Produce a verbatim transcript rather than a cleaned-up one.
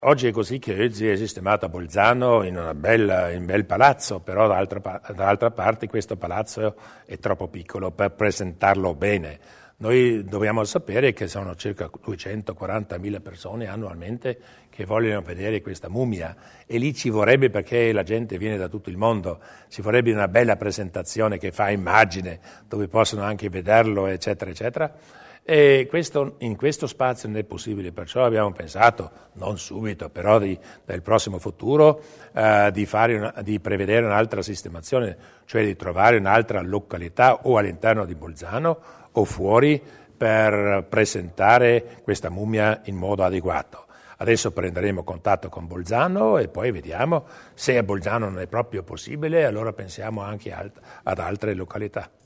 Oggi è così che Ötzi è sistemato a Bolzano in, una bella, in un bel palazzo, però dall'altra, dall'altra parte questo palazzo è troppo piccolo per presentarlo bene. Noi dobbiamo sapere che sono circa duecentoquarantamila persone annualmente che vogliono vedere questa mummia e lì ci vorrebbe, perché la gente viene da tutto il mondo, ci vorrebbe una bella presentazione che fa immagine, dove possono anche vederlo, eccetera, eccetera. E questo, in questo spazio non è possibile, perciò abbiamo pensato, non subito, però di, nel prossimo futuro, eh, di, fare una, di prevedere un'altra sistemazione, cioè di trovare un'altra località o all'interno di Bolzano o fuori per presentare questa mummia in modo adeguato. Adesso prenderemo contatto con Bolzano e poi vediamo se a Bolzano non è proprio possibile, allora pensiamo anche ad altre località.